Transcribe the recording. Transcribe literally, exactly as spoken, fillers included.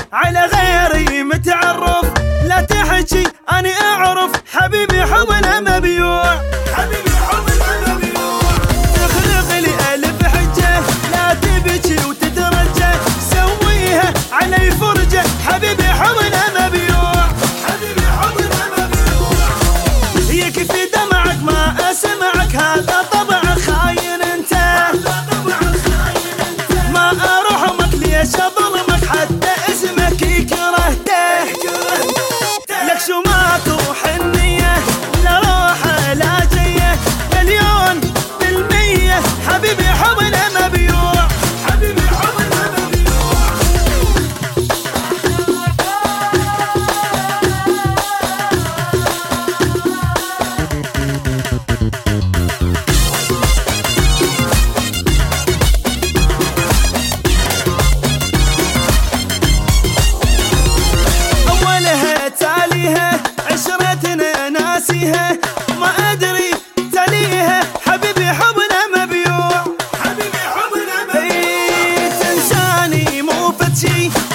على غيري متعرف، لا تحكي أنا أعرف حبيبي حبنا مبيوع، حبيبي حبنا مبيوع. تخلق لي ألف حجة لا تبكي وتترجى، سويها علي فرجة حبيبي حبنا مبيوع، حبيبي حبنا مبيوع. يكفي دمعك ما أسمعك، هذا طبع خاين أنت، ما أرحمك ليش أظلمك حتى اسمك كرهته، لك شمات وحنية لا روحة لا جية، مليون بالمية حبيبي حبنا مبيوع، حبيبي حبنا مبيوع. تاليها عشرتنا ناسيها، ما أدري تاليها حبيبي حبنا مبيوع، حبيبي حبنا مبيوع. تنساني مو فتشي